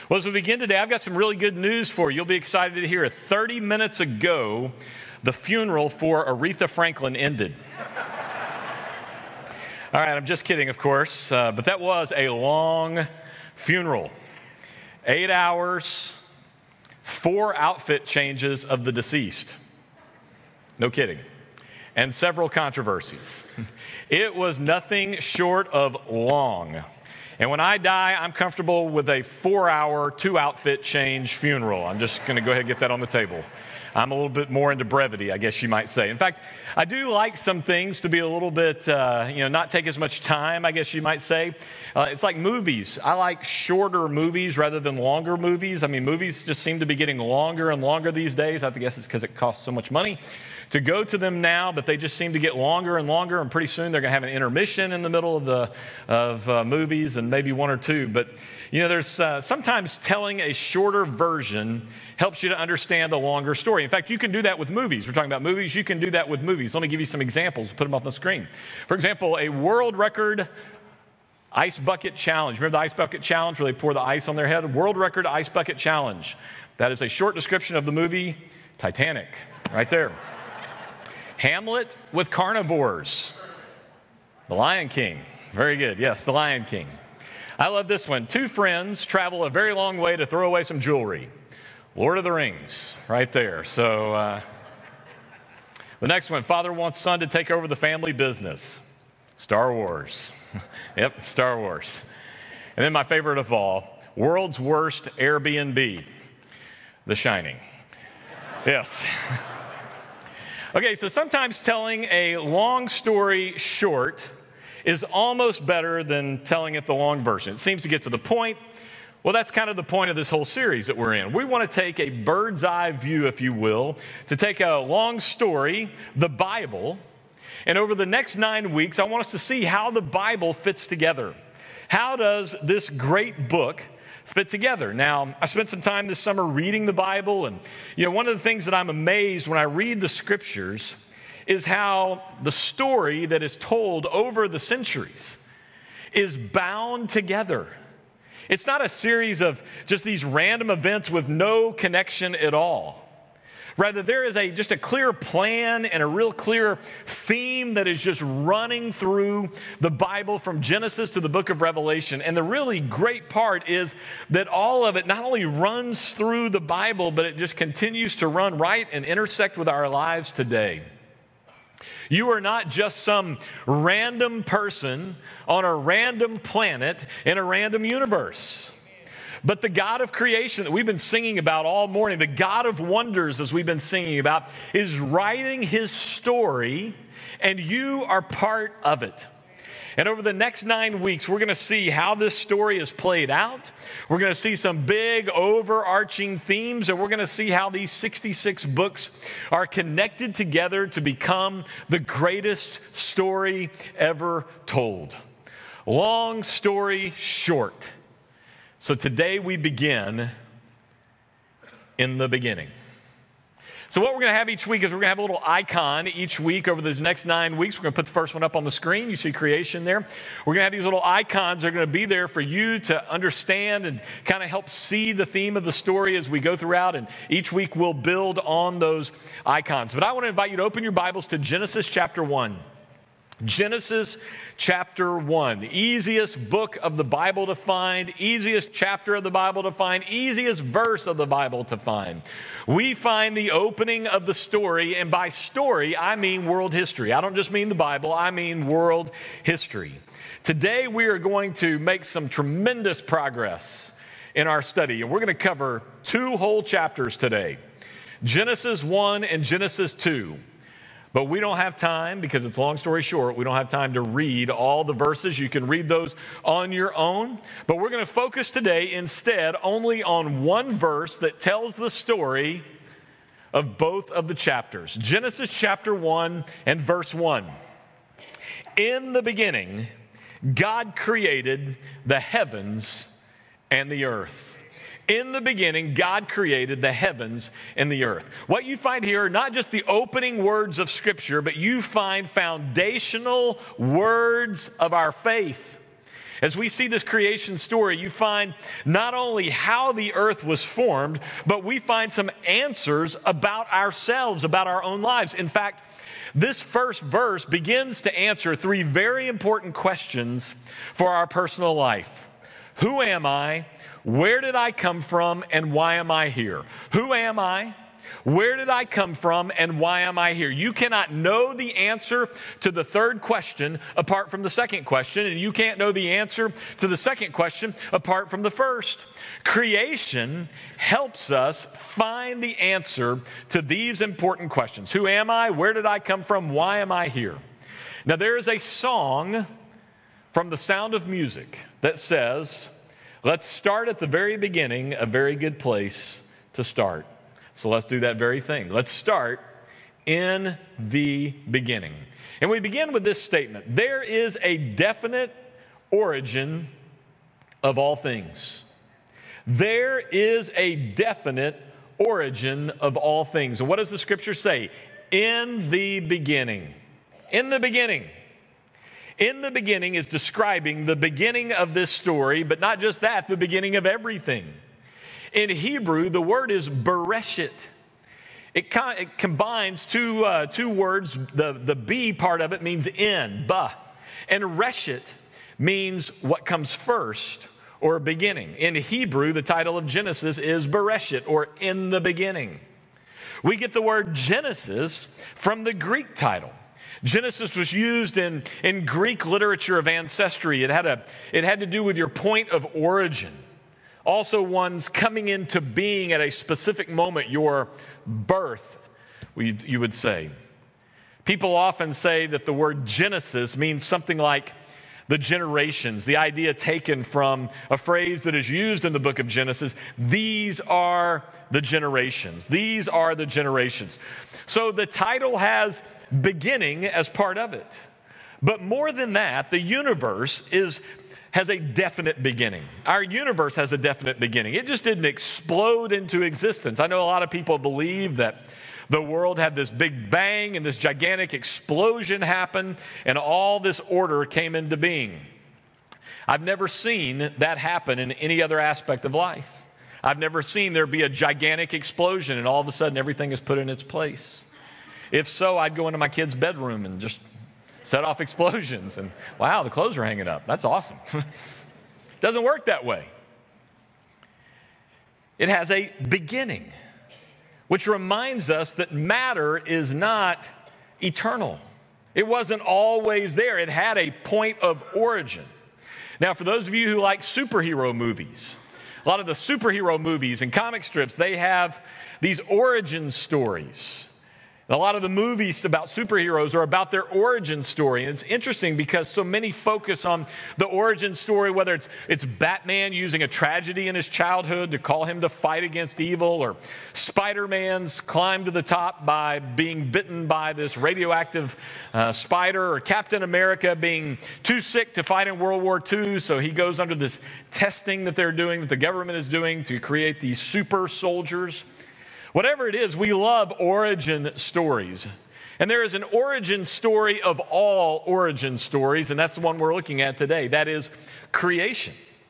Well, as we begin today, I've got some really good news for you. You'll be excited to hear it. 30 minutes ago, the funeral for Aretha Franklin ended. All right, I'm just kidding, of course, but that was a long funeral. 8 hours, 4 outfit changes of the deceased. No kidding. And several controversies. It was nothing short of long. And when I die, I'm comfortable with a 4-hour, 2-outfit change funeral. I'm just going to go ahead and get that on the table. I'm a little bit more into brevity, I guess you might say. In fact, I do like some things to be a little bit, not take as much time, I guess you might say. It's like movies. I like shorter movies rather than longer movies. I mean, movies just seem to be getting longer and longer these days. I guess it's because it costs so much money to go to them now, but they just seem to get longer and longer, and pretty soon they're going to have an intermission in the middle of movies, and maybe one or two. But there's sometimes telling a shorter version helps you to understand a longer story. In fact, you can do that with movies. We're talking about movies. You can do that with movies. Let me give you some examples. Put them up on the screen. For example, a world record ice bucket challenge. Remember the ice bucket challenge where they pour the ice on their head? World record ice bucket challenge. That is a short description of the movie Titanic, right there. Hamlet with carnivores. The Lion King. Very good. Yes, The Lion King. I love this one. 2 friends travel a very long way to throw away some jewelry. Lord of the Rings, right there. So the next one, father wants son to take over the family business. Star Wars. Yep, Star Wars. And then my favorite of all, world's worst Airbnb. The Shining. Yes. Okay, so sometimes telling a long story short is almost better than telling it the long version. It seems to get to the point. Well, that's kind of the point of this whole series that we're in. We want to take a bird's eye view, if you will, to take a long story, the Bible, and over the next 9 weeks, I want us to see how the Bible fits together. How does this great book fit together? Now, I spent some time this summer reading the Bible, and one of the things that I'm amazed when I read the scriptures is how the story that is told over the centuries is bound together. It's not a series of just these random events with no connection at all. Rather, there is just a clear plan and a real clear theme that is just running through the Bible from Genesis to the book of Revelation. And the really great part is that all of it not only runs through the Bible, but it just continues to run right and intersect with our lives today. You are not just some random person on a random planet in a random universe. But the God of creation that we've been singing about all morning, the God of wonders as we've been singing about, is writing his story, and you are part of it. And over the next 9 weeks, we're going to see how this story is played out. We're going to see some big overarching themes, and we're going to see how these 66 books are connected together to become the greatest story ever told. Long story short. So today we begin in the beginning. So what we're going to have each week is we're going to have a little icon each week over these next 9 weeks. We're going to put the first one up on the screen. You see creation there. We're going to have these little icons that are going to be there for you to understand and kind of help see the theme of the story as we go throughout. And each week we'll build on those icons. But I want to invite you to open your Bibles to Genesis chapter 1. Genesis chapter 1, the easiest book of the Bible to find, easiest chapter of the Bible to find, easiest verse of the Bible to find. We find the opening of the story, and by story, I mean world history. I don't just mean the Bible, I mean world history. Today, we are going to make some tremendous progress in our study, and we're going to cover 2 whole chapters today, Genesis 1 and Genesis 2. But we don't have time, because it's long story short, we don't have time to read all the verses. You can read those on your own. But we're going to focus today instead only on one verse that tells the story of both of the chapters. Genesis chapter 1 and verse 1. In the beginning, God created the heavens and the earth. In the beginning, God created the heavens and the earth. What you find here are not just the opening words of Scripture, but you find foundational words of our faith. As we see this creation story, you find not only how the earth was formed, but we find some answers about ourselves, about our own lives. In fact, this first verse begins to answer three very important questions for our personal life. Who am I? Where did I come from? And why am I here? Who am I? Where did I come from and why am I here? You cannot know the answer to the third question apart from the second question, and you can't know the answer to the second question apart from the first. Creation helps us find the answer to these important questions. Who am I? Where did I come from? Why am I here? Now, there is a song from The Sound of Music that says, let's start at the very beginning, a very good place to start. So let's do that very thing. Let's start in the beginning. And we begin with this statement. There is a definite origin of all things. There is a definite origin of all things. And what does the scripture say? In the beginning. In the beginning. In the beginning is describing the beginning of this story, but not just that, the beginning of everything. In Hebrew, the word is bereshit. It combines two words. The B part of it means in, ba. And reshit means what comes first or beginning. In Hebrew, the title of Genesis is bereshit, or in the beginning. We get the word Genesis from the Greek title. Genesis was used in Greek literature of ancestry. It had to do with your point of origin. Also, one's coming into being at a specific moment, your birth, you would say. People often say that the word Genesis means something like the generations, the idea taken from a phrase that is used in the book of Genesis. These are the generations. These are the generations. So the title has beginning as part of it. But more than that, the universe has a definite beginning. Our universe has a definite beginning. It just didn't explode into existence. I know a lot of people believe that the world had this big bang and this gigantic explosion happen and all this order came into being. I've never seen that happen in any other aspect of life. I've never seen there be a gigantic explosion and all of a sudden everything is put in its place. If so, I'd go into my kid's bedroom and just set off explosions and, wow, the clothes are hanging up. That's awesome. Doesn't work that way. It has a beginning, which reminds us that matter is not eternal. It wasn't always there. It had a point of origin. Now, for those of you who like superhero movies, a lot of the superhero movies and comic strips, they have these origin stories. And a lot of the movies about superheroes are about their origin story. And it's interesting because so many focus on the origin story, whether it's Batman using a tragedy in his childhood to call him to fight against evil, or Spider-Man's climb to the top by being bitten by this radioactive spider, or Captain America being too sick to fight in World War II, so he goes under this testing that they're doing, that the government is doing to create these super soldiers. Whatever it is, we love origin stories. And there is an origin story of all origin stories, and that's the one we're looking at today. That is creation.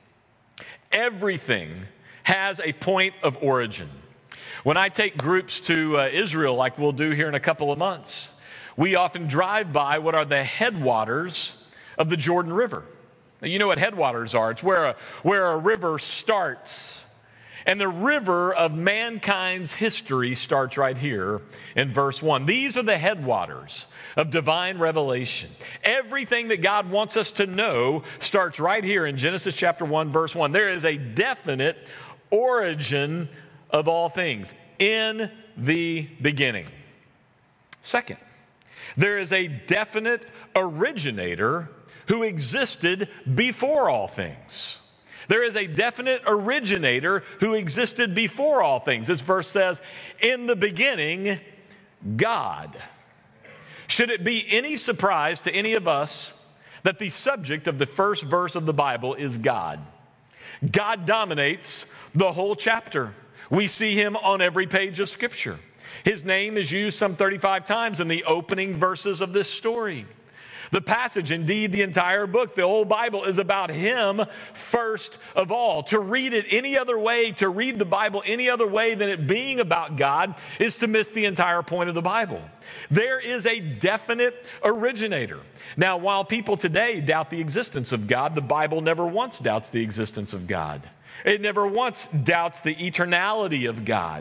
Everything has a point of origin. When I take groups to Israel, like we'll do here in a couple of months, we often drive by what are the headwaters of the Jordan River. Now, you know what headwaters are. It's where a river starts. And the river of mankind's history starts right here in verse 1. These are the headwaters of divine revelation. Everything that God wants us to know starts right here in Genesis chapter 1, verse 1. There is a definite origin of all things in the beginning. Second, there is a definite originator who existed before all things. There is a definite originator who existed before all things. This verse says, in the beginning, God. Should it be any surprise to any of us that the subject of the first verse of the Bible is God? God dominates the whole chapter. We see him on every page of Scripture. His name is used some 35 times in the opening verses of this story. The passage, indeed the entire book, the whole Bible, is about him first of all. To read it any other way, to read the Bible any other way than it being about God, is to miss the entire point of the Bible. There is a definite originator. Now, while people today doubt the existence of God, the Bible never once doubts the existence of God. It never once doubts the eternality of God.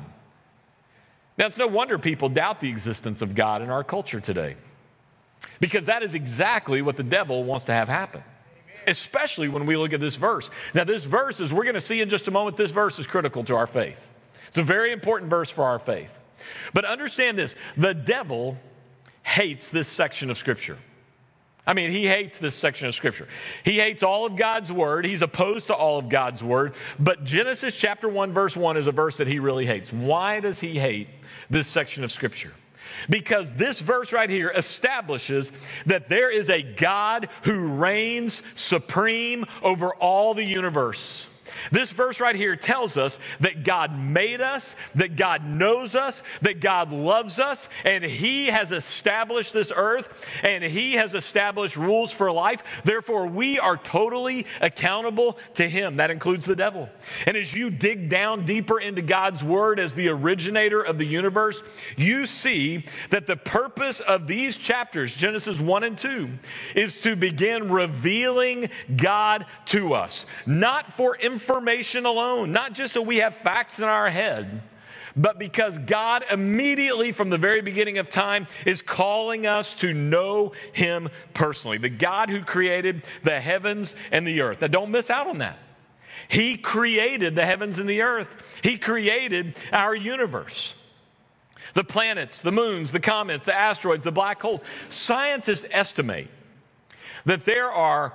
Now, it's no wonder people doubt the existence of God in our culture today, because that is exactly what the devil wants to have happen, especially when we look at this verse. Now, this verse, as we're going to see in just a moment, this verse is critical to our faith. It's a very important verse for our faith. But understand this, the devil hates this section of Scripture. I mean, he hates this section of Scripture. He hates all of God's Word. He's opposed to all of God's Word. But Genesis chapter 1, verse 1 is a verse that he really hates. Why does he hate this section of Scripture? Because this verse right here establishes that there is a God who reigns supreme over all the universe. This verse right here tells us that God made us, that God knows us, that God loves us, and he has established this earth, and he has established rules for life. Therefore, we are totally accountable to him. That includes the devil. And as you dig down deeper into God's word as the originator of the universe, you see that the purpose of these chapters, Genesis 1 and 2, is to begin revealing God to us. Not for information alone, not just so we have facts in our head, but because God immediately from the very beginning of time is calling us to know him personally. The God who created the heavens and the earth. Now don't miss out on that. He created the heavens and the earth. He created our universe. The planets, the moons, the comets, the asteroids, the black holes. Scientists estimate that there are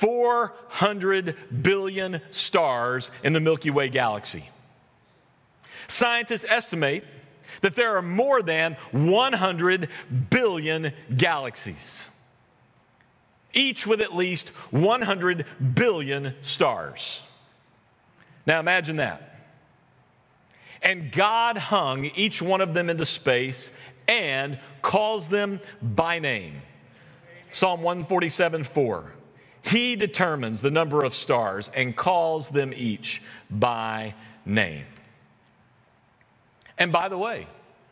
400 billion stars in the Milky Way galaxy. Scientists estimate that there are more than 100 billion galaxies, each with at least 100 billion stars. Now imagine that. And God hung each one of them into space and calls them by name. Psalm 147:4. He determines the number of stars and calls them each by name. And by the way,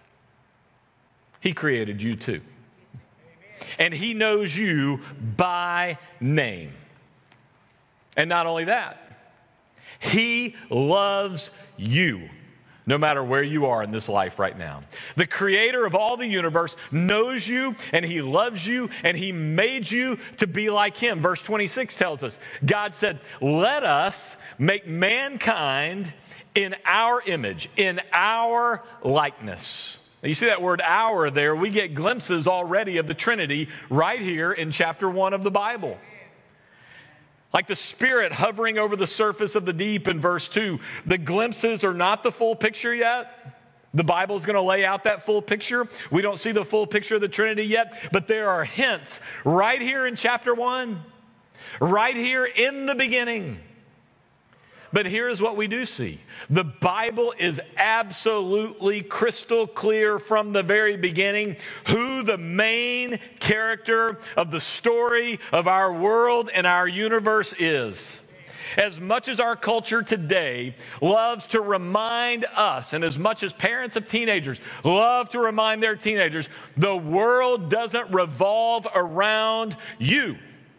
he created you too. And he knows you by name. And not only that, he loves you. No matter where you are in this life right now. The creator of all the universe knows you and he loves you and he made you to be like him. Verse 26 tells us, God said, let us make mankind in our image, in our likeness. Now you see that word our there, we get glimpses already of the Trinity right here in chapter 1 of the Bible. Like the Spirit hovering over the surface of the deep in verse 2. The glimpses are not the full picture yet. The Bible is going to lay out that full picture. We don't see the full picture of the Trinity yet, but there are hints right here in chapter 1, right here in the beginning. But here's what we do see. The Bible is absolutely crystal clear from the very beginning who the main character of the story of our world and our universe is. As much as our culture today loves to remind us, and as much as parents of teenagers love to remind their teenagers, the world doesn't revolve around you.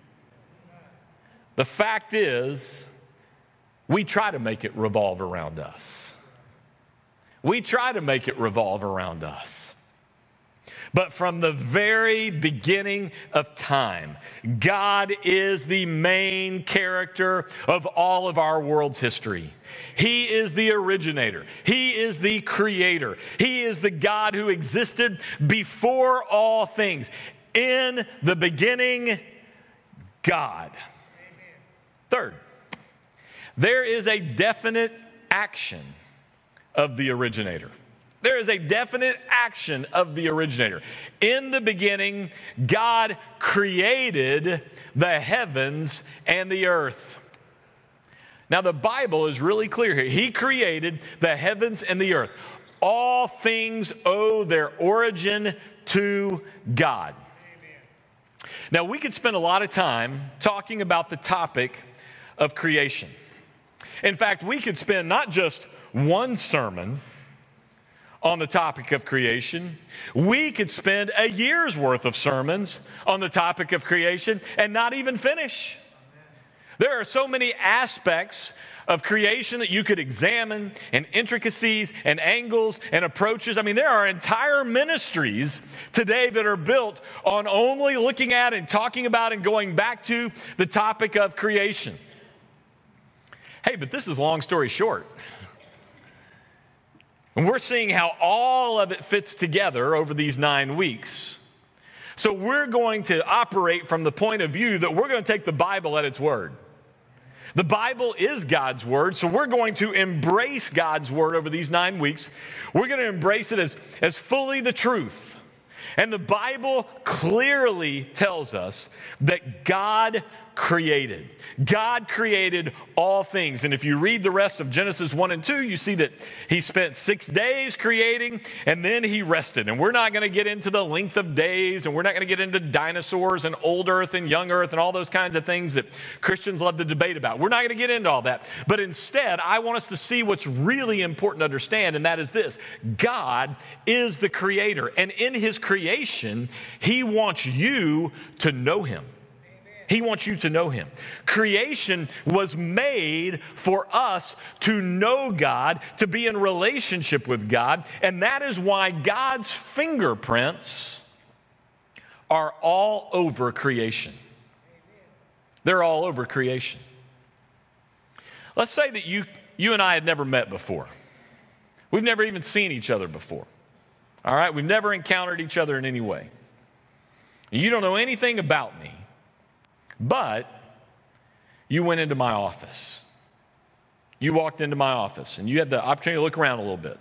The fact is, we try to make it revolve around us. We try to make it revolve around us. But from the very beginning of time, God is the main character of all of our world's history. He is the originator. He is the creator. He is the God who existed before all things. In the beginning, God. Third, there is a definite action of the originator. There is a definite action of the originator. In the beginning, God created the heavens and the earth. Now, the Bible is really clear here. He created the heavens and the earth. All things owe their origin to God. Now, we could spend a lot of time talking about the topic of creation. In fact, we could spend not just one sermon on the topic of creation. We could spend a year's worth of sermons on the topic of creation and not even finish. There are so many aspects of creation that you could examine, and intricacies and angles and approaches. I mean, there are entire ministries today that are built on only looking at and talking about and going back to the topic of creation. Hey, but this is long story short. And we're seeing how all of it fits together over these 9 weeks. So we're going to operate from the point of view that we're going to take the Bible at its word. The Bible is God's word, so we're going to embrace God's word over these 9 weeks. We're going to embrace it as fully the truth. And the Bible clearly tells us that God created all things. And if you read the rest of Genesis 1 and 2, you see that he spent 6 days creating and then he rested. And we're not going to get into the length of days, and we're not going to get into dinosaurs and old earth and young earth and all those kinds of things that Christians love to debate about. We're not going to get into all that. But instead, I want us to see what's really important to understand, and that is this: God is the creator. And in his creation, he wants you to know him. He wants you to know him. Creation was made for us to know God, to be in relationship with God, and that is why God's fingerprints are all over creation. They're all over creation. Let's say that you and I had never met before. We've never even seen each other before. All right? We've never encountered each other in any way. You don't know anything about me. But you went into my office. You walked into my office and you had the opportunity to look around a little bit.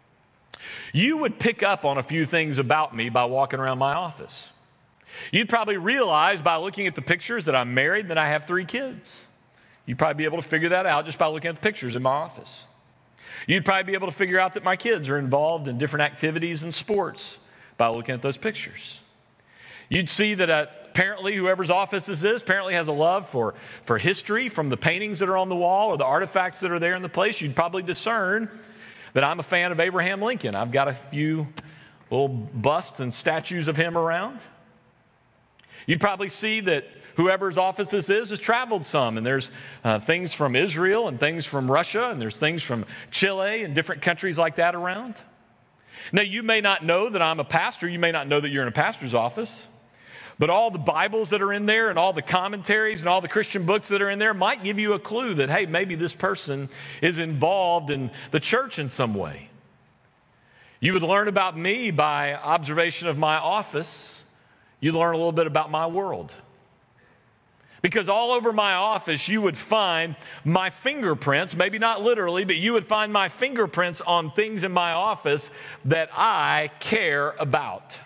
You would pick up on a few things about me by walking around my office. You'd probably realize by looking at the pictures that I'm married and that I have 3 kids. You'd probably be able to figure that out just by looking at the pictures in my office. You'd probably be able to figure out that my kids are involved in different activities and sports by looking at those pictures. You'd see that apparently whoever's office this is apparently has a love for history from the paintings that are on the wall or the artifacts that are there in the place. You'd probably discern that I'm a fan of Abraham Lincoln. I've got a few little busts and statues of him around. You'd probably see that whoever's office this is has traveled some, and there's things from Israel and things from Russia, and there's things from Chile and different countries like that around. Now, you may not know that I'm a pastor. You may not know that you're in a pastor's office. But all the Bibles that are in there and all the commentaries and all the Christian books that are in there might give you a clue that, hey, maybe this person is involved in the church in some way. You would learn about me by observation of my office. You learn a little bit about my world. Because all over my office, you would find my fingerprints, maybe not literally, but you would find my fingerprints on things in my office that I care about.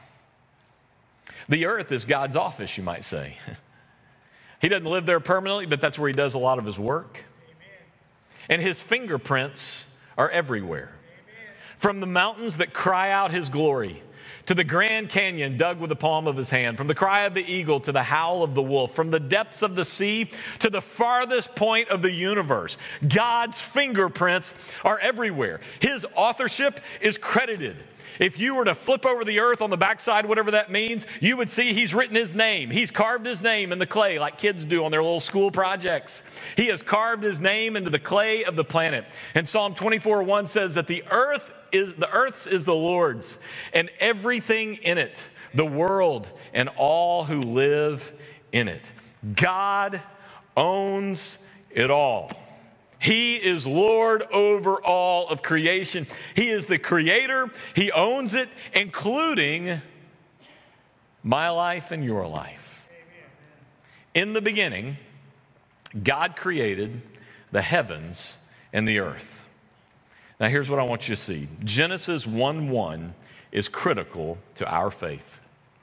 The earth is God's office, you might say. He doesn't live there permanently, but that's where he does a lot of his work. Amen. And his fingerprints are everywhere. Amen. From the mountains that cry out his glory, to the Grand Canyon dug with the palm of his hand, from the cry of the eagle to the howl of the wolf, from the depths of the sea to the farthest point of the universe, God's fingerprints are everywhere. His authorship is credited. If you were to flip over the earth on the backside, whatever that means, you would see he's written his name. He's carved his name in the clay like kids do on their little school projects. He has carved his name into the clay of the planet. And Psalm 24:1 says that the earth is the Lord's and everything in it, the world and all who live in it. God owns it all. He is Lord over all of creation. He is the creator. He owns it, including my life and your life. Amen. In the beginning, God created the heavens and the earth. Now, here's what I want you to see. Genesis 1:1 is critical to our faith.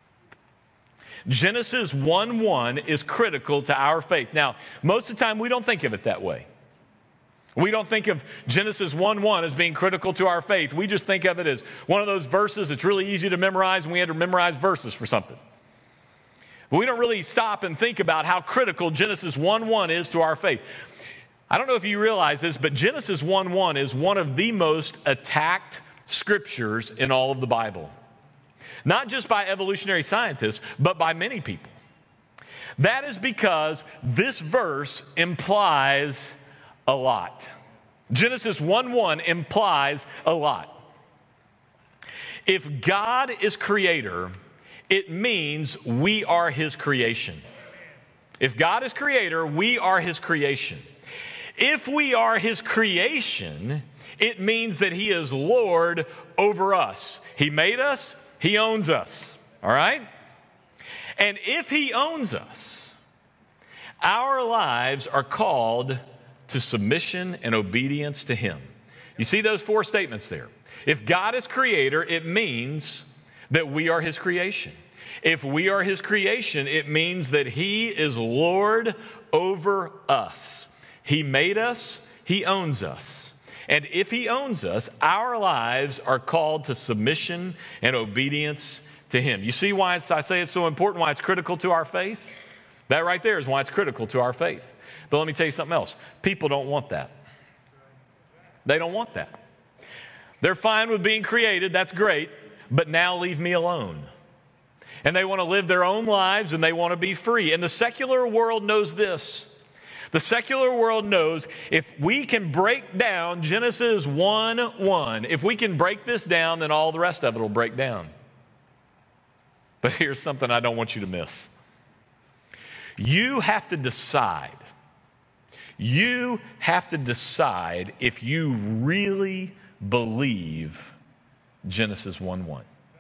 Genesis 1:1 is critical to our faith. Now, most of the time, we don't think of it that way. We don't think of Genesis 1:1 as being critical to our faith. We just think of it as one of those verses that's really easy to memorize, and we had to memorize verses for something. But we don't really stop and think about how critical Genesis 1:1 is to our faith. I don't know if you realize this, but Genesis 1:1 is one of the most attacked scriptures in all of the Bible. Not just by evolutionary scientists, but by many people. That is because this verse implies a lot. Genesis 1:1 implies a lot. If God is creator, it means we are his creation. If God is creator, we are his creation. If we are his creation, it means that he is Lord over us. He made us, he owns us. All right? And if he owns us, our lives are called to submission and obedience to him. You see those four statements there. If God is creator, it means that we are his creation. If we are his creation, it means that he is Lord over us. He made us, he owns us. And if he owns us, our lives are called to submission and obedience to him. You see why I say it's so important, why it's critical to our faith? That right there is why it's critical to our faith. But let me tell you something else. People don't want that. They don't want that. They're fine with being created, that's great, but now leave me alone. And they want to live their own lives and they want to be free. And the secular world knows this. The secular world knows if we can break down Genesis 1:1, if we can break this down, then all the rest of it will break down. But here's something I don't want you to miss. You have to decide. You have to decide if you really believe Genesis 1:1.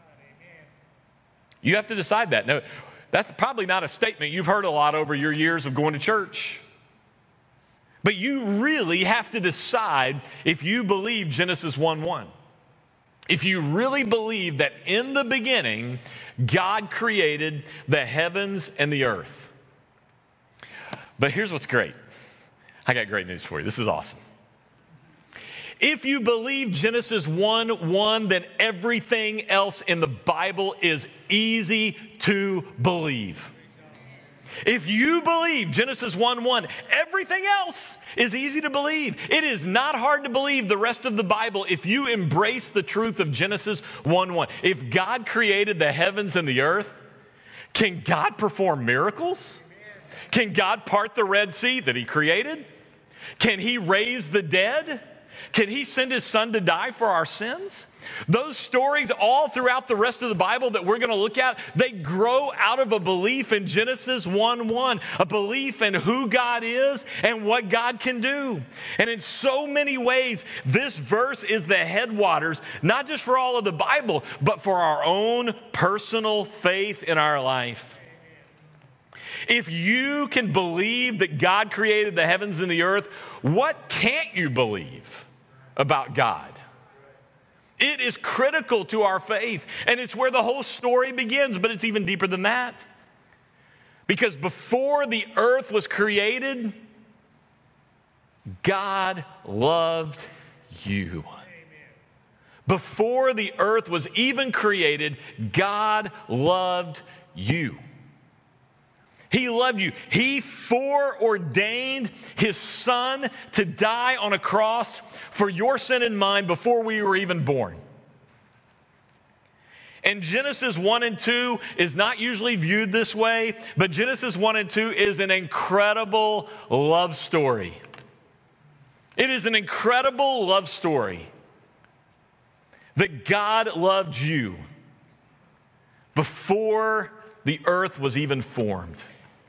You have to decide that. Now, that's probably not a statement you've heard a lot over your years of going to church. But you really have to decide if you believe Genesis 1:1. If you really believe that in the beginning, God created the heavens and the earth. But here's what's great. I got great news for you. This is awesome. If you believe Genesis 1:1, then everything else in the Bible is easy to believe. If you believe Genesis 1:1, everything else is easy to believe. It is not hard to believe the rest of the Bible if you embrace the truth of Genesis 1:1. If God created the heavens and the earth, can God perform miracles? Can God part the Red Sea that he created? Can he raise the dead? Can he send his son to die for our sins? Those stories all throughout the rest of the Bible that we're going to look at, they grow out of a belief in Genesis 1:1, a belief in who God is and what God can do. And in so many ways, this verse is the headwaters, not just for all of the Bible, but for our own personal faith in our life. If you can believe that God created the heavens and the earth, what can't you believe about God? It is critical to our faith, and it's where the whole story begins, but it's even deeper than that. Because before the earth was created, God loved you. Before the earth was even created, God loved you. He loved you. He foreordained his son to die on a cross for your sin and mine before we were even born. And Genesis 1 and 2 is not usually viewed this way, but Genesis 1 and 2 is an incredible love story. It is an incredible love story that God loved you before the earth was even formed.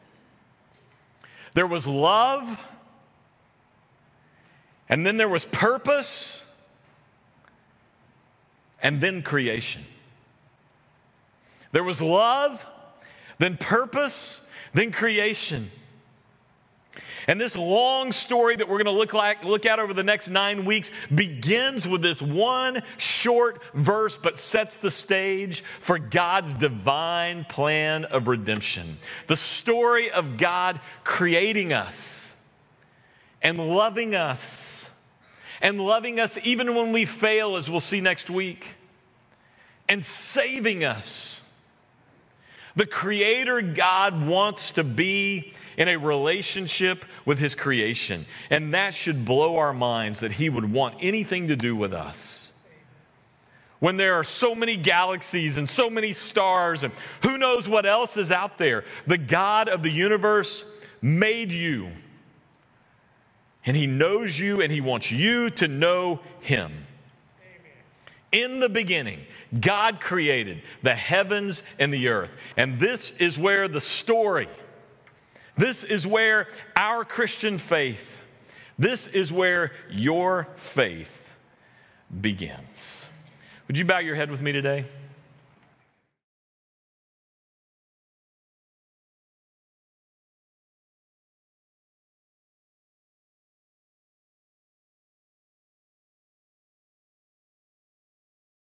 There was love, and then there was purpose, and then creation. There was love, then purpose, then creation. And this long story that we're going to look at over the next 9 weeks begins with this one short verse, but sets the stage for God's divine plan of redemption. The story of God creating us and loving us even when we fail, as we'll see next week, and saving us. The Creator God wants to be in a relationship with His creation. And that should blow our minds that He would want anything to do with us. When there are so many galaxies and so many stars and who knows what else is out there, the God of the universe made you. And He knows you and He wants you to know Him. In the beginning, God created the heavens and the earth. And this is where the story, this is where our Christian faith, this is where your faith begins. Would you bow your head with me today?